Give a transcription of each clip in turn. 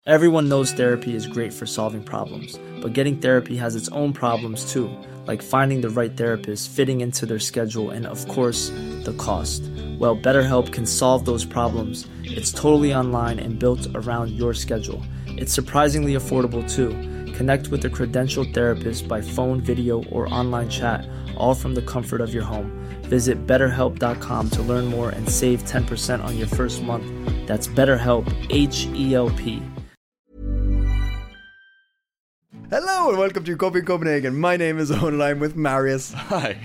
Everyone knows therapy is great for solving problems, but getting therapy has its own problems too, like finding the right therapist, fitting into their schedule, and of course, the cost. Well, BetterHelp can solve those problems. It's totally online and built around your schedule. It's surprisingly affordable too. Connect with a credentialed therapist by phone, video, or online chat, all from the comfort of your home. Visit BetterHelp.com to learn more and save 10% on your first month. That's BetterHelp, H-E-L-P. Hello and welcome to Coping Copenhagen. My name is Owen and I'm with Marius. Hi.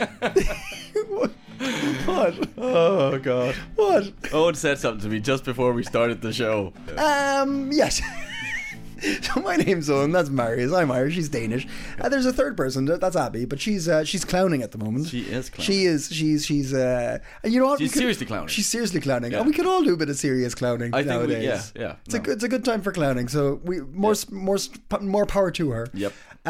What? Oh, God. What? Owen said something to me just before we started the show. Yes. So my name's Owen, that's Marius, I'm Irish, she's Danish. There's a third person, that's Abby, but she's clowning at the moment. She is clowning. She's and you know what? She's seriously clowning. She's seriously clowning. Yeah. And we could all do a bit of serious clowning nowadays. Yeah. It's a good time for clowning, so we more power to her. Yep.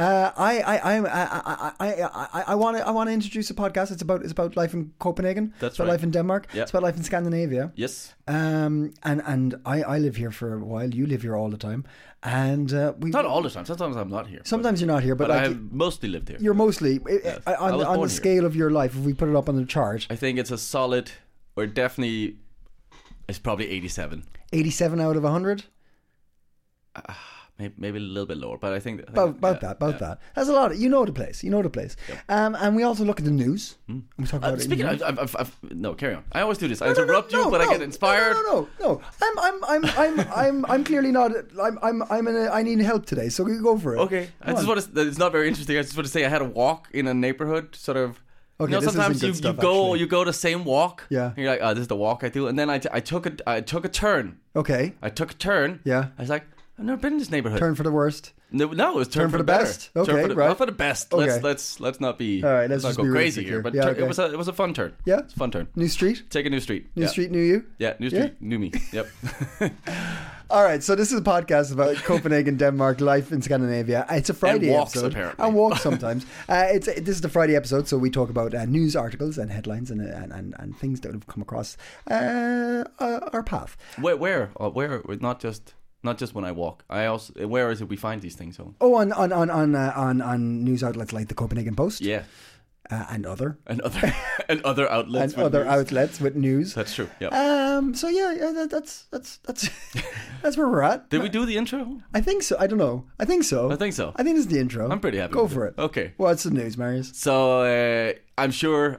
I want to introduce a podcast. It's about life in Copenhagen. That's about right. life in Denmark. Yep. It's about life in Scandinavia. Yes. And I live here for a while. You live here all the time, and we Not all the time. Sometimes I'm not here. Sometimes you're not here, but But like, I have mostly lived here. you're mostly I was on born the here. scale of your life. If we put it up on the chart, I think it's a solid, or definitely, it's probably 87. 87 out of 100. Maybe a little bit lower, but I think About that. That's a lot. You know the place. Yep. And we also look at the news. And we talk about it. Speaking in the of, no, carry on. I always do this. I interrupt you, but I get inspired. No. I'm clearly not. I need help today, so we go for it. Okay. It's not very interesting. I just want to say I had a walk in a neighborhood, sort of. Okay, You know, this sometimes isn't good you stuff, go actually. you go the same walk. Yeah. And you're like, oh, this is the walk I do, and then I took a turn. Okay. I took a turn. Yeah. I was like, I've never been in this neighborhood. Turn for the worst. No, it was turn for the better. best? Okay, right. Not for the best. Okay. Let's not be. All right, let's not just go be crazy realistic here. But here. Yeah, okay. it was a fun turn. Yeah? It's a fun turn. New street. Take a new street. New street. New you. Yeah, new street. New me. Yep. All right, so this is a podcast about Copenhagen, Denmark, life in Scandinavia. It's a Friday And walks, episode. apparently. And walks sometimes. This is the Friday episode, so we talk about news articles and headlines and things that have come across our path. Where? Not just when I walk. Where is it we find these things? Oh, on news outlets like the Copenhagen Post. Yeah. And other and other outlets. and with other news. outlets with news. That's true. Yeah. So that's that's where we're at. Did we do the intro? I think so. I don't know. I think so. I think so. I think this is the intro. I'm pretty happy. Go with for it. Okay. What's the news, Marius? So I'm sure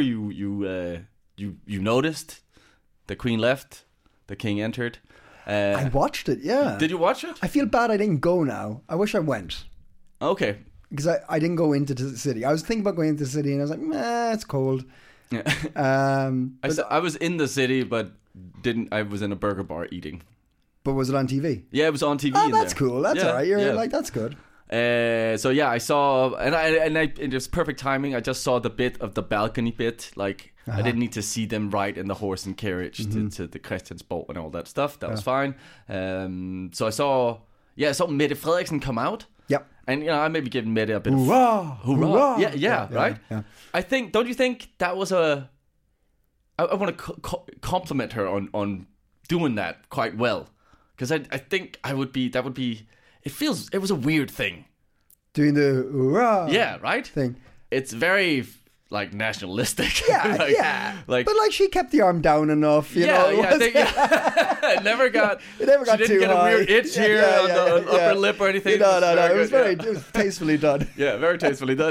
you noticed the Queen left, the King entered. I watched it. Yeah. Did you watch it? I feel bad I didn't go now. I wish I went. Okay. Because I didn't go into the city. I was thinking about going into the city and I was like, nah, it's cold. Yeah. But I was in the city, but I was in a burger bar eating. was it on TV? Yeah, it was on TV. Oh, in that's there. cool. That's Yeah, all right. You're yeah. like, that's good. So yeah, I saw, and it was perfect timing. I just saw the bit of the balcony bit. Like I didn't need to see them ride in the horse and carriage to the Christiansborg and all that stuff. That was fine. So I saw Mette Frederiksen come out. Yep. And I maybe give Mette a bit Hoorah! of hoorah. Yeah, right. Yeah. I think. Don't you think that was a? I want to compliment her on doing that quite well, because I think I would be. That would be. It was a weird thing. Doing the hoorah Yeah, right? thing. It's very like nationalistic. Yeah, like, yeah. Like, but like she kept the arm down enough, you know. yeah, I think it never got. It never got she too didn't get high. a weird itch here on the upper lip or anything. No. It was very very it was tastefully done. Yeah, very tastefully done.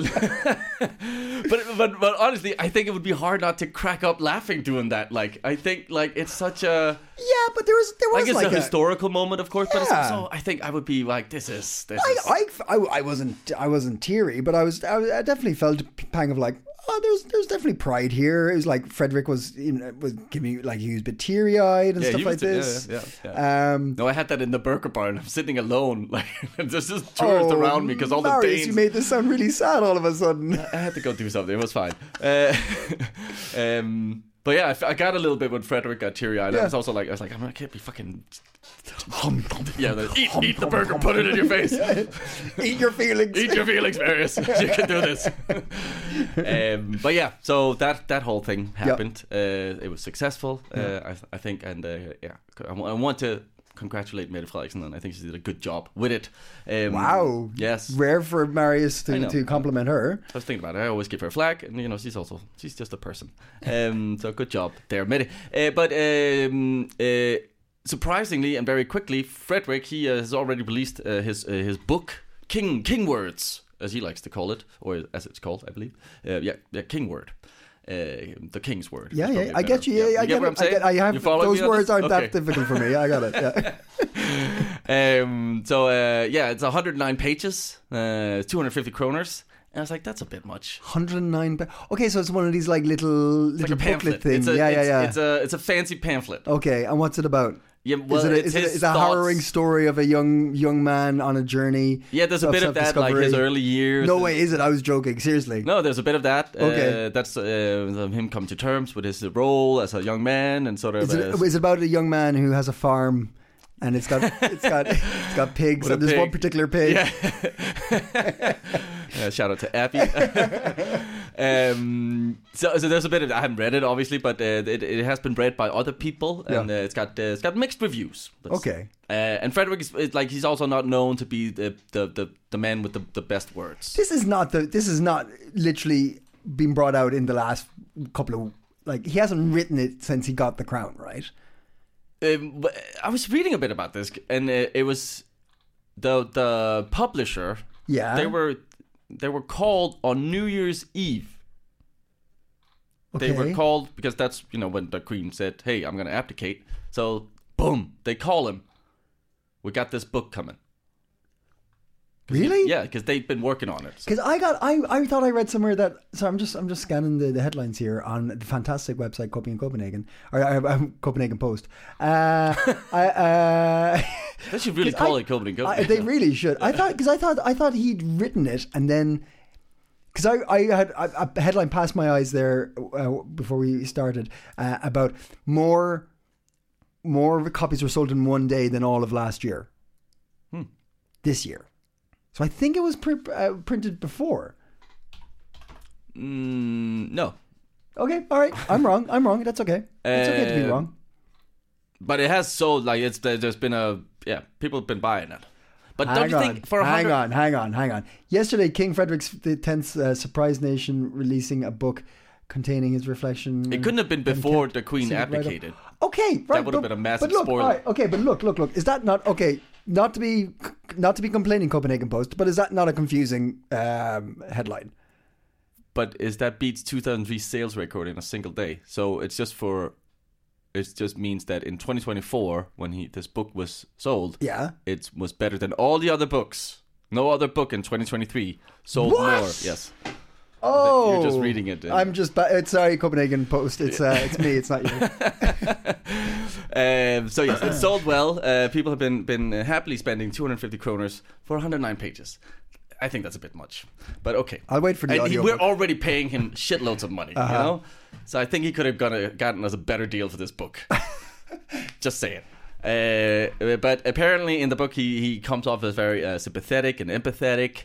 but honestly, I think it would be hard not to crack up laughing doing that. Like, I think like it's such a Yeah, but there was like it's like a historical moment, of course. But it's Yeah. also, I think I would be like, this is. I wasn't teary, but I definitely felt a pang of like, oh, there's definitely pride here. It was like Frederick was giving like he was a bit teary eyed and stuff like this. Yeah. No, I had that in the burger bar, and I'm sitting alone, like there's just tourists around me because all the Marius, Danes. you made this sound really sad all of a sudden. I had to go do something. It was fine. But yeah, I got a little bit when Frederick got teary-eyed. Yeah. I was like, I can't be fucking. Eat the burger, put it in your face. Eat your feelings. Eat your feelings, Marius. You can do this. But yeah, so that whole thing happened. It was successful, I think, and I want to congratulate Mette Frederiksen, and I think she did a good job with it. Wow. Yes. Rare for Marius to compliment her. I was thinking about it. I always give her a flag, and she's just a person. So good job there, Mette. But surprisingly and very quickly, Fredrik, he has already released his book, King Words, as he likes to call it, or as it's called, I believe. King Word. The King's Word. Yeah, I get you. Yeah, I get what I'm saying. I have those words aren't that difficult for me. I got it. Yeah. It's 109 pages, 250 kroners. And I was like, that's a bit much. 109. Okay, so it's one of these like little like a booklet things. It's a fancy pamphlet. Okay, and what's it about? Yeah, well, is it a harrowing story of a young man on a journey? Yeah, there's a bit of that, like his early years. No way, is it? I was joking. Seriously. No, there's a bit of that. Okay. That's him come to terms with his role as a young man and sort of. Is it about a young man who has a farm? And it's got pigs, and there's one particular pig. Yeah. Shout out to Abby. So there's a bit of, I haven't read it obviously, but it has been read by other people, and it's got mixed reviews. Okay. And Fredrik is like, he's also not known to be the man with the best words. This is not literally been brought out in the last couple of, like, he hasn't written it since he got the crown, right? I was reading a bit about this, and it was the publisher. Yeah, they were called on New Year's Eve. Okay. They were called because that's when the Queen said, "Hey, I'm going to abdicate." So boom, they call him. We got this book coming. Really? Yeah, because they've been working on it. Because I thought I read somewhere that. So I'm just scanning the headlines here on the fantastic website Copenhagen or Copenhagen Post. They should really call it Copenhagen. They really should. I thought he'd written it, and then because I had a headline pass my eyes there before we started about more copies were sold in one day than all of last year. This year. So I think it was printed before. No. Okay, all right. I'm wrong. That's okay. It's okay to be wrong. But it has sold, like, there's been people have been buying it. But don't you think for hang on. Yesterday, King Frederick X's surprised nation releasing a book containing his reflection. It couldn't have been before the Queen abdicated. Okay, right. That would have been a massive spoiler. Right, okay, but look. Is that not okay? Not to be complaining, Copenhagen Post, but is that not a confusing headline? But that beats 2003 sales record in a single day. So it just means that in 2024, when this book was sold, it was better than all the other books. No other book in 2023 sold more. Yes. Oh, you're just reading it. I'm just. Sorry, Copenhagen Post. It's me. It's not you. So yes, it sold well. People have been happily spending 250 kroners for 109 pages. I think that's a bit much, but okay. I'll wait for the audio. We're already paying him shitloads of money, So I think he could have gotten us a better deal for this book. Just saying. But apparently in the book he comes off as very sympathetic and empathetic.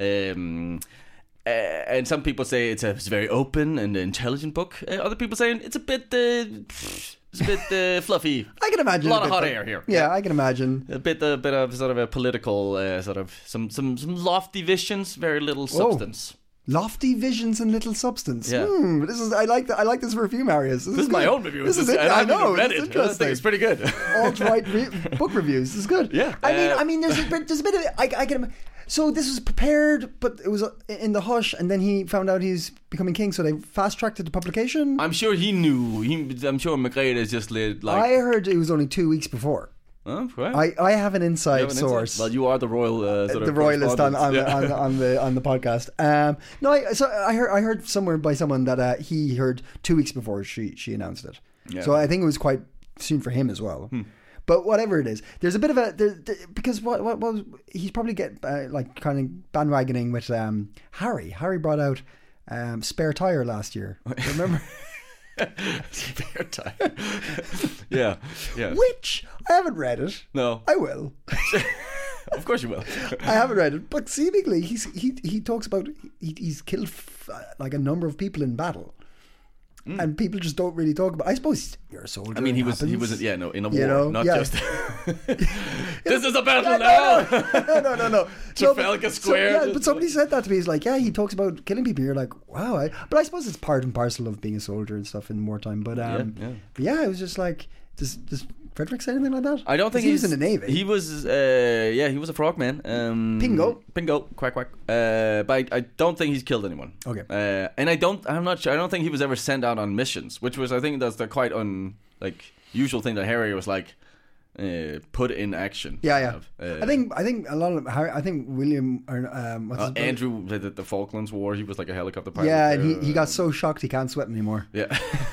And some people say it's a very open and intelligent book. Other people saying it's a bit fluffy. I can imagine a lot of hot air here. Yeah, I can imagine a bit of sort of a political sort of some lofty visions, very little substance. Lofty visions and little substance. Yeah. I like this review, Marius. This is my own review. This is it. I know. Read it's it. Interesting. I think it's pretty good. Alt-right book reviews. This is good. Yeah. I mean, there's a bit of it. I can. So this was prepared, but it was in the hush, and then he found out he's becoming king, so they fast-tracked it to publication. I'm sure he knew. I'm sure Margrethe just like... I heard it was only 2 weeks before. Right. I have an inside source. Well, you are the royal the royalist on the podcast. I heard somewhere by someone that he heard 2 weeks before she announced it. Yeah. So I think it was quite soon for him as well. But whatever it is, there's a bit of because what he's probably kind of bandwagoning with Harry. Harry brought out Spare Tire last year. Remember? Spare Tire. Yeah. Which I haven't read it. No, I will. Of course you will. I haven't read it, but seemingly he talks about he's killed like a number of people in battle. and people just don't really talk about. I suppose you're a soldier. I mean, he was in a war, not just. This is a battle now. No. Trafalgar Square. But somebody said that to me. He's like, he talks about killing people. You're like, wow. But I suppose it's part and parcel of being a soldier and stuff in wartime. But it was just like, does Frederick say anything like that? I don't think he was in the Navy. He was, he was a frogman. Pingo, quack quack. But I don't think he's killed anyone. Okay. And I don't think he was ever sent out on missions, which was, I think, that's the quite usual thing that Harry was like. Put in action. Yeah. I think a lot of I think William or Andrew the Falklands War. He was like a helicopter pilot. Yeah, and he got so shocked he can't sweat anymore. Yeah.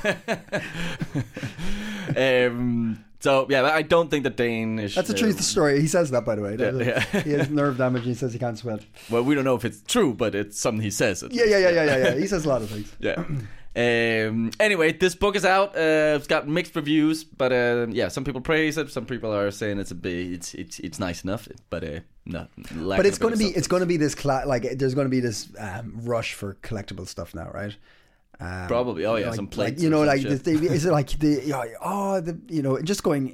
So yeah, I don't think the Danish. That's a true story. He says that, by the way. He has nerve damage and he says he can't sweat. Well, we don't know if it's true, but it's something he says. Yeah. He says a lot of things. Yeah. Anyway, this book is out. It's got mixed reviews, but some people praise it. Some people are saying it's nice enough, but no. But it's going to be this there's going to be this rush for collectible stuff now, right? Probably. Oh yeah, some plates. Is it like just going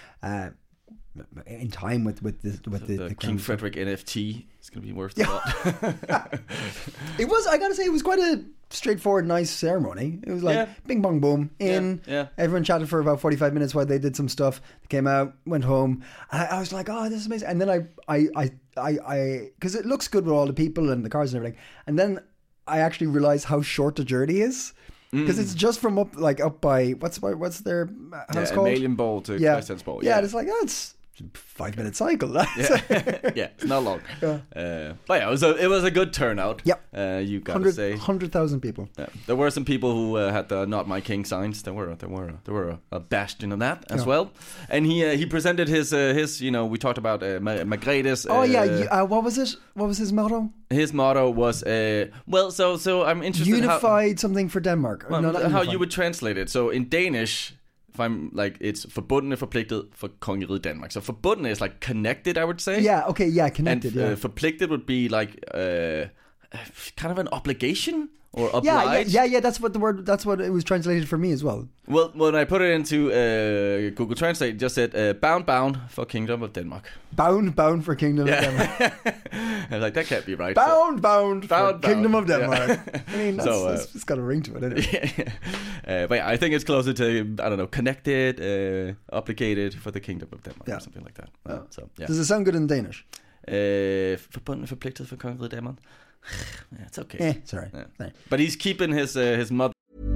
in time with the King Frederick NFT is going to be worth a lot. It was. I gotta say, it was quite a straightforward, nice ceremony. It was like bing bong boom in. Yeah. Everyone chatted for about 45 minutes while they did some stuff. They came out, went home. I was like, oh, this is amazing. And then I because it looks good with all the people and the cars and everything. And then I actually realized how short the journey is. Because it's just from up by what's their house called? Amalienborg to Christiansborg. Yeah, it's like it's 5-minute cycle. It's not long. But it was a good turnout. Yep. You gotta say 100,000 people. Yeah. There were some people who had the "Not My King" signs. There were a bastion of that as well. And he presented his we talked about Margrethes. What was it? What was his motto? His motto was so I'm interested unified something for Denmark. How you would translate it. So in Danish, if I'm it's forbundne forpligtet for kongeriget Danmark. So forbundne is like connected, I would say. Yeah, okay, yeah, connected. And forpligtet would be like kind of an obligation or obliged. Yeah. That's what it was translated for me as well. Well, when I put it into Google Translate, it just said bound for Kingdom of Denmark. Bound for Kingdom of Denmark. I was like, that can't be right. Bound for Kingdom of Denmark. Yeah. I mean, it's got a ring to it, isn't it? But I think it's closer to, I don't know, connected, obligated for the Kingdom of Denmark or something like that. Does it sound good in Danish? Forbundne forpligtet for kongeriget Danmark. Yeah, it's okay. Sorry. Yeah. But he's keeping his mother.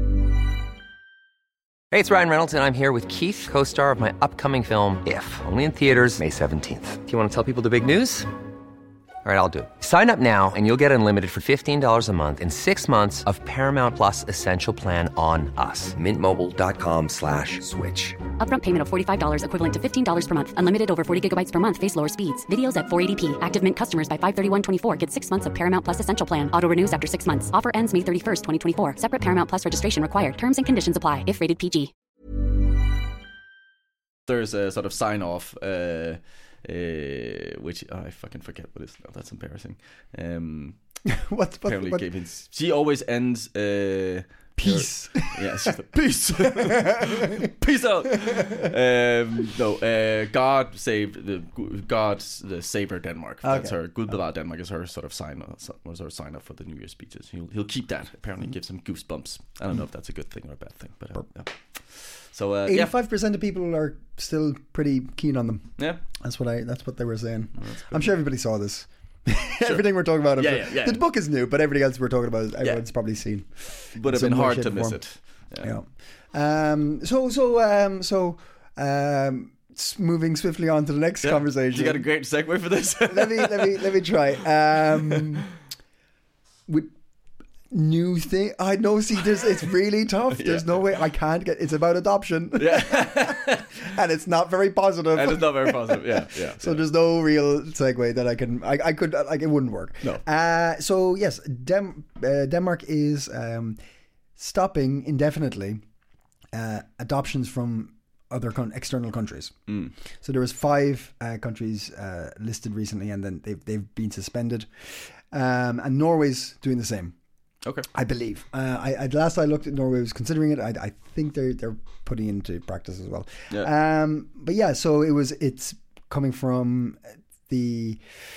Hey, it's Ryan Reynolds, and I'm here with Keith, co-star of my upcoming film, If, only in theaters May 17th. Do you want to tell people the big news? All right, I'll do it. Sign up now and you'll get unlimited for $15 a month and 6 months of Paramount Plus Essential Plan on us. MintMobile.com/switch. Upfront payment of $45 equivalent to $15 per month. Unlimited over 40 gigabytes per month. Face lower speeds. Videos at 480p. Active Mint customers by 531.24 get 6 months of Paramount Plus Essential Plan. Auto renews after 6 months. Offer ends May 31st, 2024. Separate Paramount Plus registration required. Terms and conditions apply if rated PG. There's a sort of sign-off... which I fucking forget what it is now. That's embarrassing. What? She always ends peace. She's like, peace. Peace out. God save the Saver Denmark. That's her. Gud bevar Denmark is her sort of sign up for the New Year's speeches. He'll keep that. Apparently, gives him goosebumps. I don't know if that's a good thing or a bad thing, but yeah. So 85% of people are still pretty keen on them. Yeah, that's what they were saying. I'm sure everybody saw this. Everything we're talking about. Yeah. The book is new, but everything else we're talking about, everyone's probably seen. Would have been hard to miss it. Yeah. Moving swiftly on to the next conversation. You got a great segue for this. let me try. New thing. I know. See, it's really tough. There's no way I can't get. It's about adoption. Yeah, and it's not very positive. Yeah. So there's no real segue that I can. I could like it wouldn't work. No. So yes, Denmark is stopping indefinitely adoptions from other external countries. So there was 5 countries listed recently, and then they've been suspended. And Norway's doing the same. Okay. I believe. Last I looked at, Norway was considering it. I think they're putting it into practice as well. Yeah. But yeah, so it's coming from the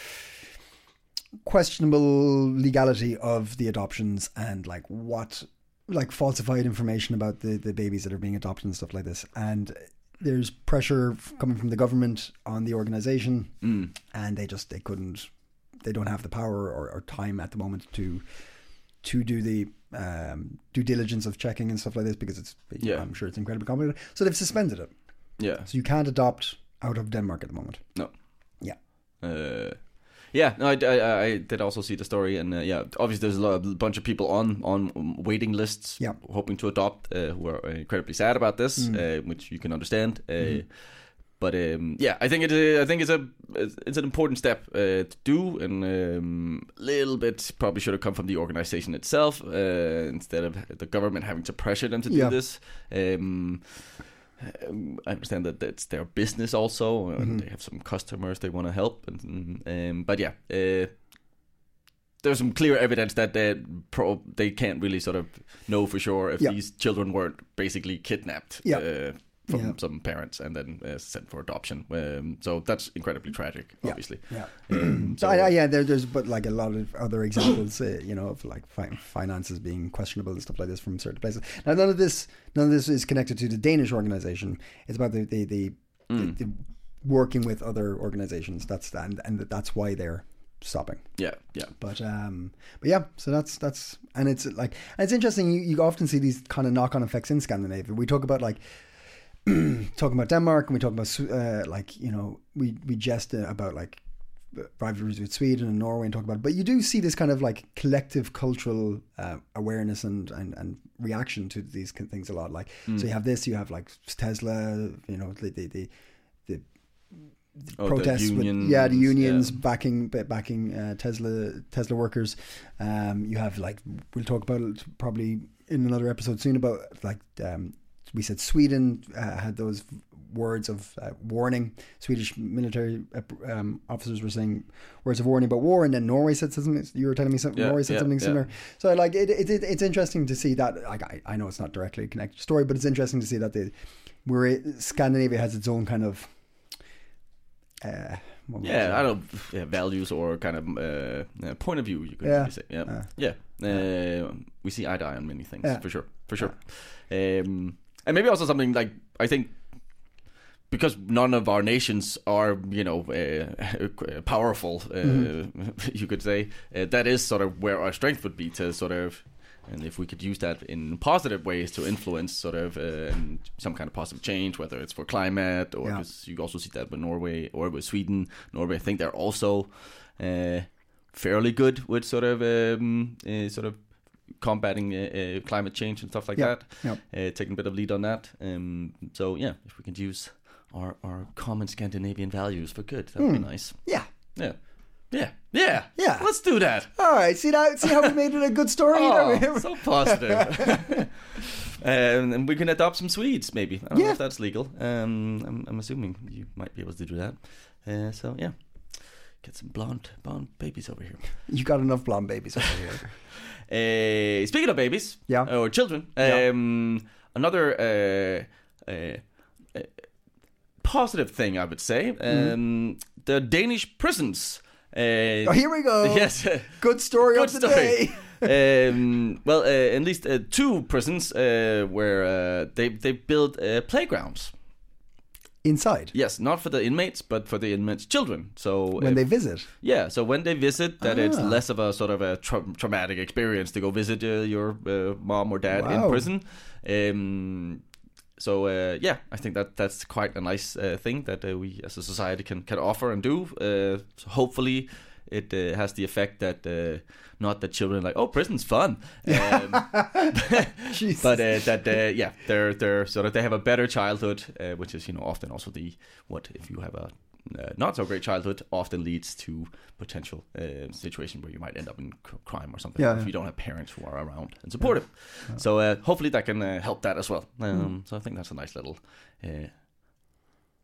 questionable legality of the adoptions and like falsified information about the babies that are being adopted and stuff like this. And there's pressure coming from the government on the organization, and they don't have the power or time at the moment to do the due diligence of checking and stuff like this, because I'm sure it's incredibly complicated. So they've suspended it. Yeah. So you can't adopt out of Denmark at the moment. No. Yeah. No, I did also see the story, and obviously there's a bunch of people on waiting lists, hoping to adopt, who are incredibly sad about this, which you can understand. But I think it's an important step to do, and a little bit probably should have come from the organization itself instead of the government having to pressure them to do this. I understand that it's their business also, and they have some customers they want to help, but there's some clear evidence that they can't really sort of know for sure if these children weren't basically kidnapped from some parents and then sent for adoption. So that's incredibly tragic, obviously. There's but like a lot of other examples, of like finances being questionable and stuff like this from certain places. Now, none of this is connected to the Danish organization. It's about the working with other organizations. That's why they're stopping. But yeah, so that's and it's like, and it's interesting. You often see these kind of knock-on effects in Scandinavia. We talk about like. Talking about Denmark, and we talk about we jest about like rivalries with Sweden and Norway and talk about it, but you do see this kind of like collective cultural awareness and reaction to these things a lot. Like so you have this, you have like Tesla, the protests the union, with the unions backing Tesla workers. You have like, we'll talk about it probably in another episode soon about like we said Sweden had those words of warning. Swedish military officers were saying words of warning about war, and then Norway said something. You were telling me something. Norway said something similar. So like it's interesting to see that. Like I know it's not directly connected to the story, but it's interesting to see that Scandinavia has its own kind of values or kind of point of view, you could really say. We see eye to eye on many things, for sure. And maybe also something like, I think, because none of our nations are, powerful, you could say, that is sort of where our strength would be to sort of, and if we could use that in positive ways to influence sort of some kind of positive change, whether it's for climate or because you also see that with Norway or with Sweden. Norway, I think they're also fairly good with sort of combating climate change and stuff like that. Taking a bit of lead on that. So if we can use our common Scandinavian values for good, that would be nice. Yeah. Let's do that. All right. See how we made it a good story. So positive. And we can adopt some Swedes, maybe. I don't know if that's legal. I'm assuming you might be able to do that. Get some blonde babies over here. You got enough blonde babies over here. Speaking of babies, or children, another positive thing, I would say, the Danish prisons. Here we go. Yes, good story of the day. At least two prisons where they build playgrounds. Inside? Yes, not for the inmates, but for the inmates' children. So when they visit? Yeah, so when they visit, that it's less of a sort of a traumatic experience to go visit your mom or dad in prison. I think that's quite a nice thing that we as a society can offer and do. So hopefully it has the effect that not that children are like, oh, prison's fun, but they're sort of, they have a better childhood, which is often also if you have a not so great childhood, often leads to potential situation where you might end up in crime or something if you don't have parents who are around and supportive. So hopefully that can help that as well. So I think that's a nice little,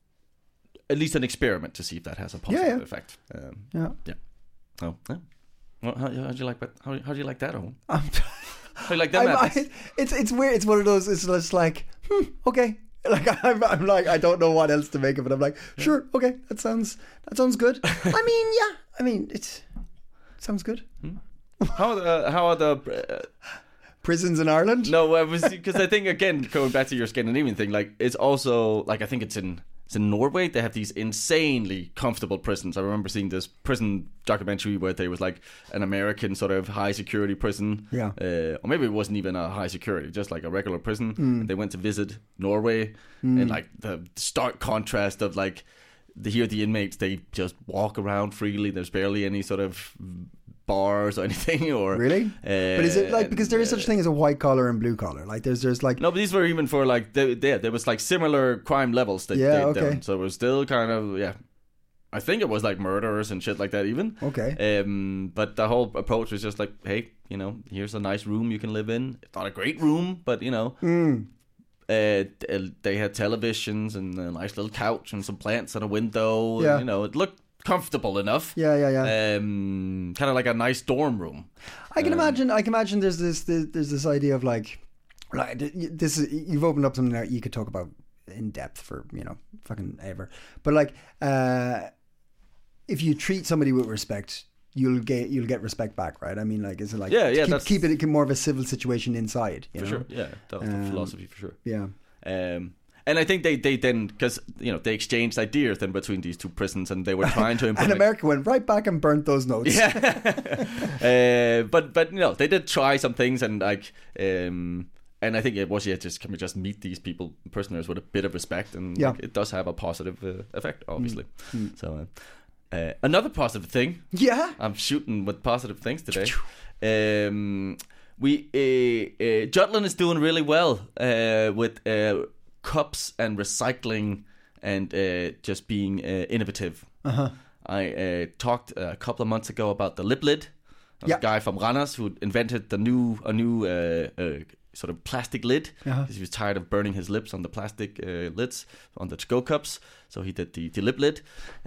at least an experiment to see if that has a positive effect. Well, how do you like that? How do you like that, Owen? How do you like them apples? It's weird. It's one of those. It's just like, okay. Like I'm like, I don't know what else to make of it. I'm like, sure, okay, that sounds good. I mean, it sounds good. How are the prisons in Ireland? No, because I think, again, going back to your Scandinavian thing, like, it's also like, I think it's in Norway. They have these insanely comfortable prisons. I remember seeing this prison documentary where there was like an American sort of high security prison, or maybe it wasn't even a high security, just like a regular prison. And they went to visit Norway, and like the stark contrast of like here the inmates, they just walk around freely. There's barely any sort of bars or anything, or really? But is it like, because there is such a thing as a white collar and blue collar? Like there's like, no, but these were even for like there was like similar crime levels that they'd done, so it was still kind of I think it was like murderers and shit like that even. Okay. But the whole approach was just like, hey, here's a nice room you can live in. It's not a great room, but they had televisions and a nice little couch and some plants and a window. Yeah. And, it looked comfortable enough. Yeah. Kind of like a nice dorm room. I can imagine there's this idea of like this is, you've opened up something that you could talk about in depth for fucking ever. But like if you treat somebody with respect, you'll get respect back, right? I mean, like, is it like keep it more of a civil situation inside? You know? Sure, yeah, that was the philosophy for sure. Yeah. And I think they then, because they exchanged ideas then between these two prisons, and they were trying to implement. And America went right back and burnt those notes. Yeah. But they did try some things, and like and I think it was can we just meet these people, prisoners, with a bit of respect, and like, it does have a positive effect, obviously. So. Another positive thing. Yeah, I'm shooting with positive things today. Jutland is doing really well with cups and recycling and just being innovative. I talked a couple of months ago about the lip lid. A guy from Randers who invented a new sort of plastic lid, because he was tired of burning his lips on the plastic lids on the to-go cups. So he did the lip lid.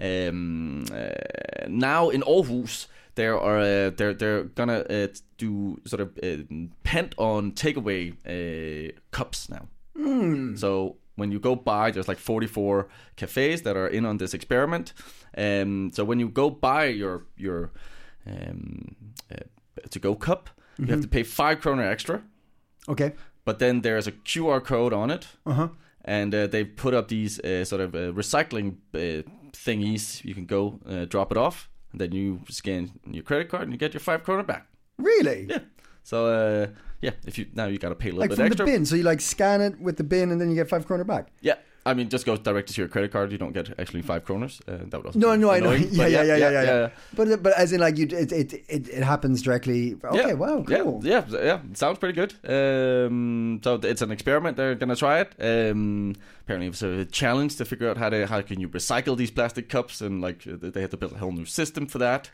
Now in Aarhus, they're gonna do sort of pent-on takeaway cups now. So when you go by, there's like 44 cafes that are in on this experiment. So when you go buy your to-go cup, you have to pay 5 kroner extra. Okay. But then there's a QR code on it. And they put up these sort of recycling thingies. You can go drop it off, and then you scan your credit card and you get your 5 kroner back. Really? Yeah. So if you got to pay a little bit extra. Like from the bin, so you like scan it with the bin and then you get 5 kroner back. Yeah. I mean, just goes directly to your credit card. You don't get actually 5 kroners. That would also no, I know. Yeah. But as in, like, it happens directly. Okay, wow, cool. Yeah. It sounds pretty good. So it's an experiment. They're gonna try it. Apparently, it was a challenge to figure out how can you recycle these plastic cups, and like they had to build a whole new system for that.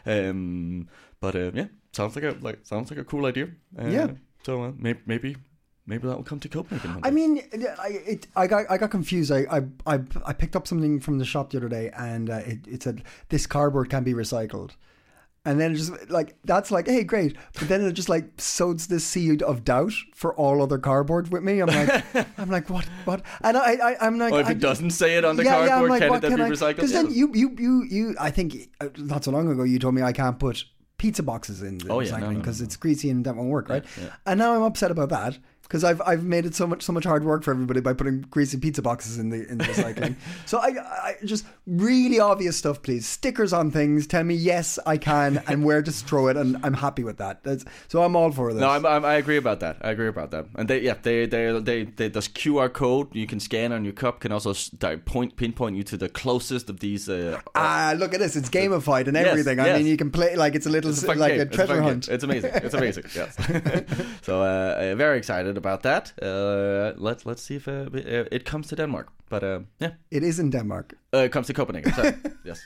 Sounds like a cool idea. So maybe that will come to Copenhagen. I mean, I got confused. I picked up something from the shop the other day, and it said this cardboard can be recycled, and then it just like that's like, hey, great. But then it just like sows this seed of doubt for all other cardboard with me. I'm like, what? And I'm like, if it doesn't say it on the cardboard, like, can it then be recycled? Because then you, I think not so long ago you told me I can't put pizza boxes in the recycling because it's greasy and that won't work, right? Yeah. And now I'm upset about that. Because I've made it so much hard work for everybody by putting greasy pizza boxes in the recycling. So I just really obvious stuff, please. Stickers on things. Tell me yes I can and where to throw it, and I'm happy with that. So I'm all for this. No, I agree about that. And they this QR code you can scan on your cup can also pinpoint you to the closest of these. Look at this! It's gamified and everything. Yes. I mean, you can play like it's a little like a treasure hunt. It's amazing. Yes. So very excited about that. Let's see if it comes to Denmark. But it is in Denmark. It comes to Copenhagen. Sorry. Yes.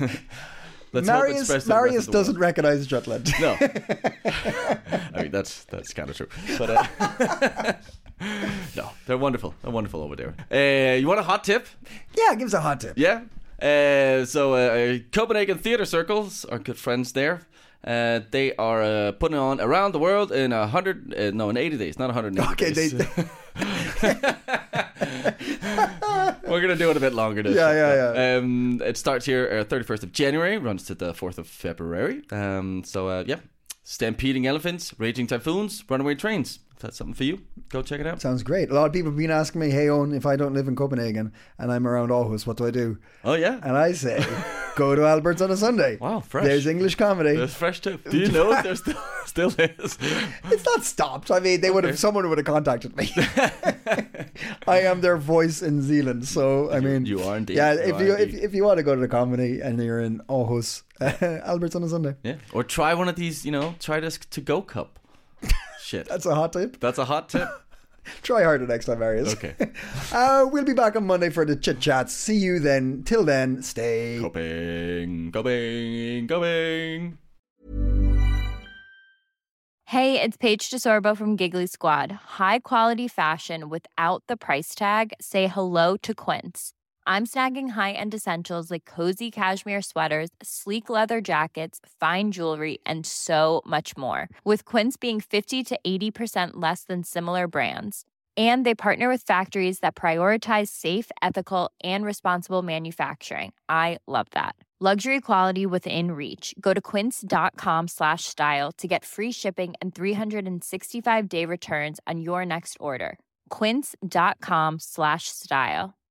Marius doesn't recognize Jutland. No. I mean that's kind of true. But no, they're wonderful. They're wonderful over there. You want a hot tip? Yeah, give us a hot tip. Yeah. So Copenhagen Theatre Circles, our good friends there. They are putting on around the world in 80 days, not 180 days. We're going to do it a bit longer this time. It starts here 31st of January, runs to the 4th of February. Stampeding elephants, raging typhoons, runaway trains. If that's something for you, go check it out. Sounds great. A lot of people have been asking me, hey, Owen, if I don't live in Copenhagen and I'm around Aarhus, what do I do? Oh, yeah. And I say, go to Albert's on a Sunday. Wow, fresh. There's English comedy. There's fresh too. Do you know if there still is? It's not stopped. I mean, someone would have contacted me. I am their voice in Zealand. So, I mean. You are indeed. Yeah, if you want to go to the comedy and you're in Aarhus, Albert's on a Sunday. Yeah. Or try one of these, try this to-go cup. Shit. That's a hot tip. Try harder next time, Marius. Okay. We'll be back on Monday for the chit chats. See you then. Till then, stay Going. Hey, it's Paige DeSorbo from Giggly Squad. High quality fashion without the price tag. Say hello to Quince. I'm snagging high-end essentials like cozy cashmere sweaters, sleek leather jackets, fine jewelry, and so much more. With Quince being 50 to 80% less than similar brands. And they partner with factories that prioritize safe, ethical, and responsible manufacturing. I love that. Luxury quality within reach. Go to quince.com/style to get free shipping and 365-day returns on your next order. Quince.com/style.